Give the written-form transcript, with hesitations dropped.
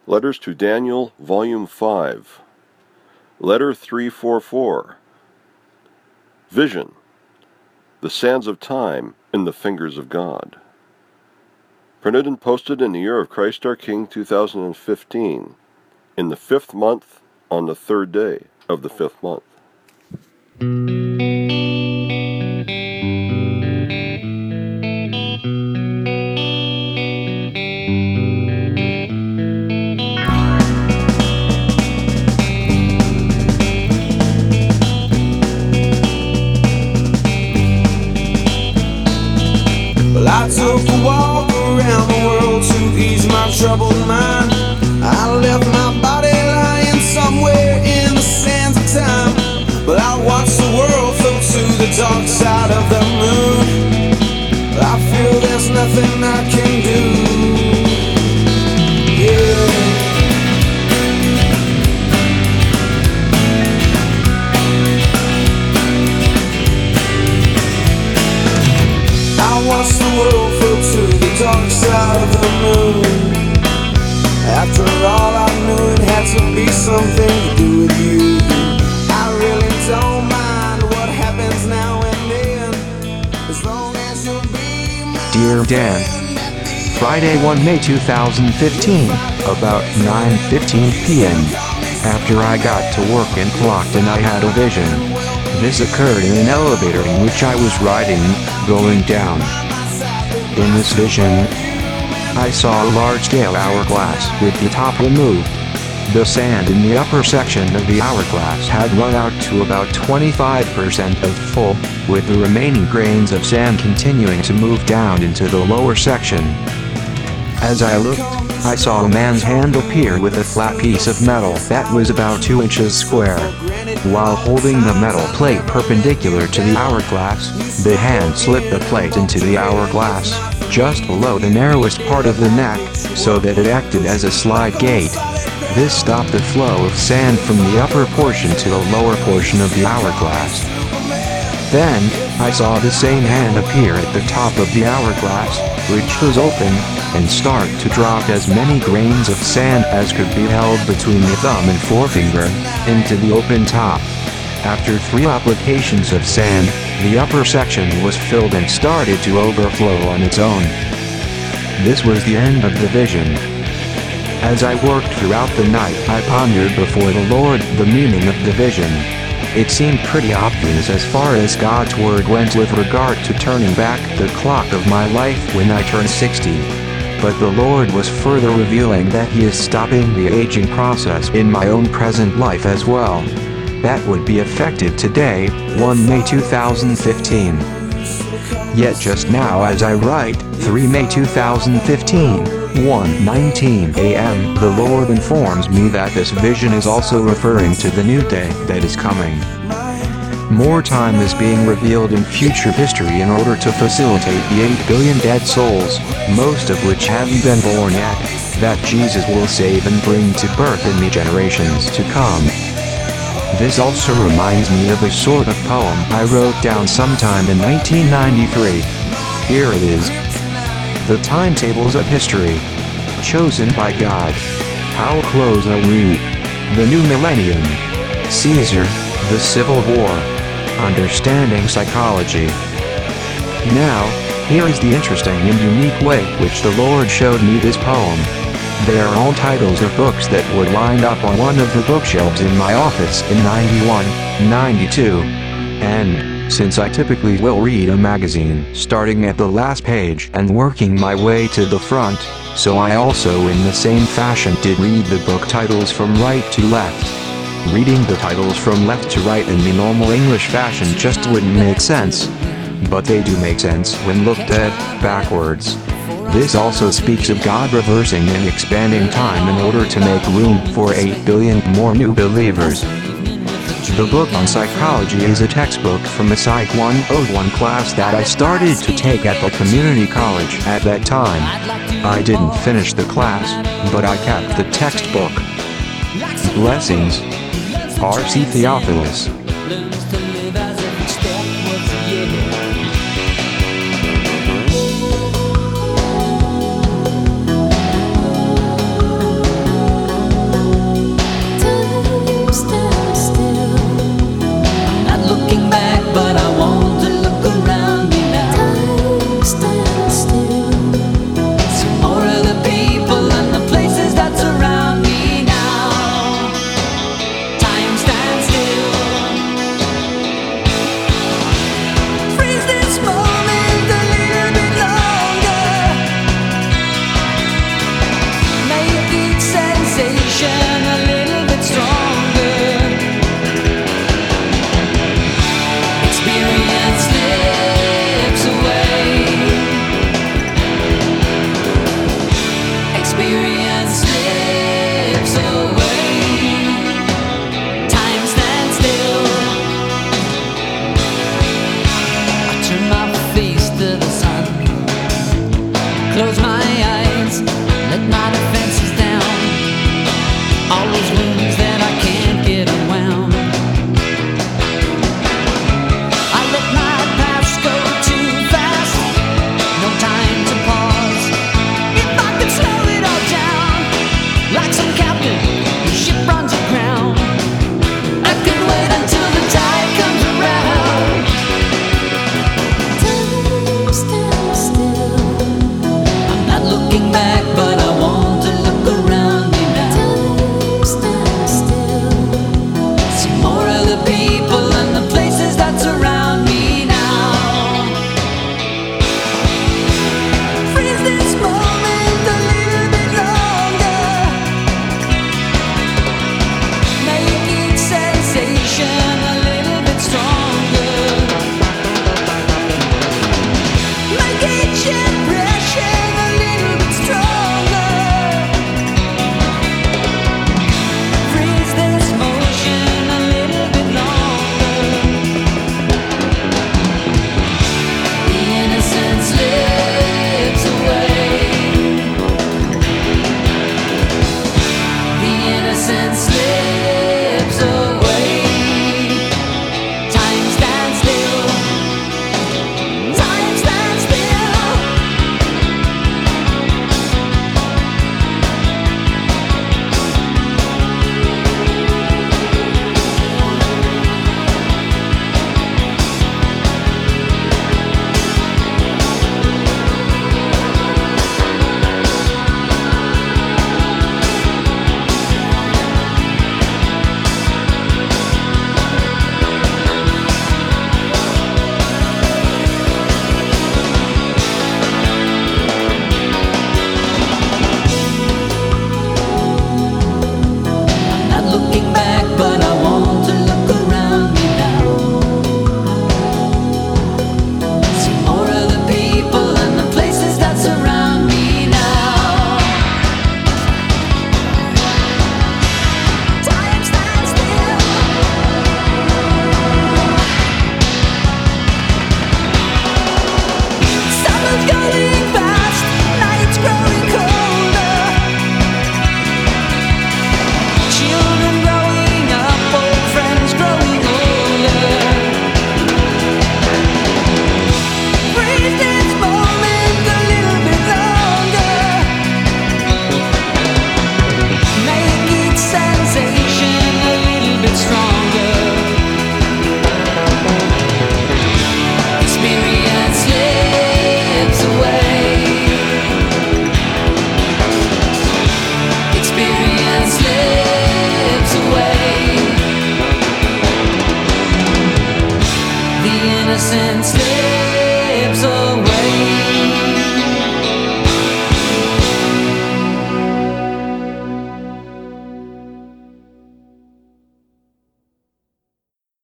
Letters to Daniel, Volume 5. Letter 344. Vision. The sands of time in the fingers of God. Printed and posted in the year of Christ our King 2015, in the 5th month, on the 3rd day of the 5th month. Well, I took a walk around the world to ease my troubled mind. I left my body lying somewhere in the sands of time. But I watched the world float to the dark side of the moon. I feel there's nothing I can do. Yeah. I watched the world float to the dark side of the moon. After all, I knew it had to be something to do with you. I really don't mind what happens now and then, as long as you'll be my Dear Dan, Friday 1 May 2015, about 9:15 p.m. After I got to work and clocked in, I had a vision. This occurred in an elevator in which I was riding, going down. In this vision, I saw a large-scale hourglass with the top removed. The sand in the upper section of the hourglass had run out to about 25% of full, with the remaining grains of sand continuing to move down into the lower section. As I looked, I saw a man's hand appear with a flat piece of metal that was about 2 inches square. While holding the metal plate perpendicular to the hourglass, the hand slipped the plate into the hourglass, just below the narrowest part of the neck, so that it acted as a slide gate. This stopped the flow of sand from the upper portion to the lower portion of the hourglass. Then, I saw the same hand appear at the top of the hourglass, which was open, and start to drop as many grains of sand as could be held between the thumb and forefinger, into the open top. After 3 applications of sand, the upper section was filled and started to overflow on its own. This was the end of the vision. As I worked throughout the night, I pondered before the Lord the meaning of the vision. It seemed pretty obvious as far as God's word went with regard to turning back the clock of my life when I turned 60. But the Lord was further revealing that He is stopping the aging process in my own present life as well. That would be effective today, 1 May 2015. Yet just now as I write, 3 May 2015, 1:19 a.m., the Lord informs me that this vision is also referring to the new day that is coming. More time is being revealed in future history in order to facilitate the 8 billion dead souls, most of which haven't been born yet, that Jesus will save and bring to birth in the generations to come. This also reminds me of a sort of poem I wrote down sometime in 1993. Here it is. The timetables of history. Chosen by God. How close are we? The new millennium. Caesar. The Civil War. Understanding psychology. Now, here is the interesting and unique way which the Lord showed me this poem. They are all titles of books that would wind up on one of the bookshelves in my office in 91, 92. And, since I typically will read a magazine starting at the last page and working my way to the front, so I also in the same fashion did read the book titles from right to left. Reading the titles from left to right in the normal English fashion just wouldn't make sense. But they do make sense when looked at backwards. This also speaks of God reversing and expanding time in order to make room for 8 billion more new believers. The book on psychology is a textbook from a Psych 101 class that I started to take at the community college at that time. I didn't finish the class, but I kept the textbook. Blessings. R.C. Theophilus. innocent slaves of